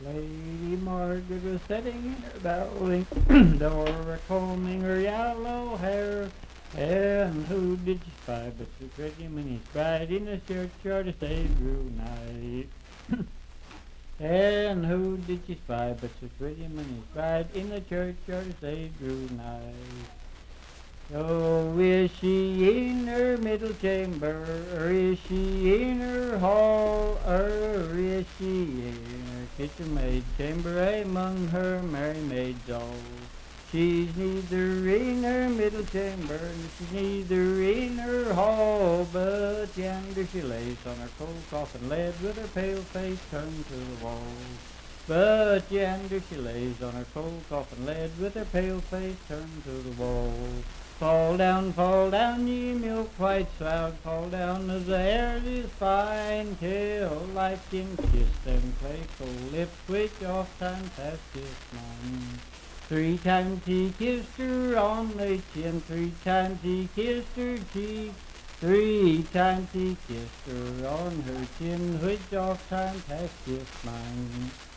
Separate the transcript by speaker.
Speaker 1: Lady Margaret was sitting in her bowling door, combing her yellow hair. And who did she spy but Sir Tristram and his bride in the churchyard as they drew nigh? And who did she spy but Sir Tristram and his bride in the churchyard as they drew nigh? Oh, is she in her middle chamber, or is she in her hall, or is she in her kitchen maid chamber among her merry maids all? She's neither in her middle chamber, and she's neither in her hall, but yonder she lays on her cold coffin lid with her pale face turned to the wall. But yonder she lays on her cold coffin lid with her pale face turned to the wall. Fall down, ye milk-white shroud, fall down as the air is fine, till life can kiss them clay-cold lips which oft times have kissed mine. 3 times he kissed her on the chin, 3 times he kissed her cheek, 3 times he kissed her on her chin, which oft times has kissed mine.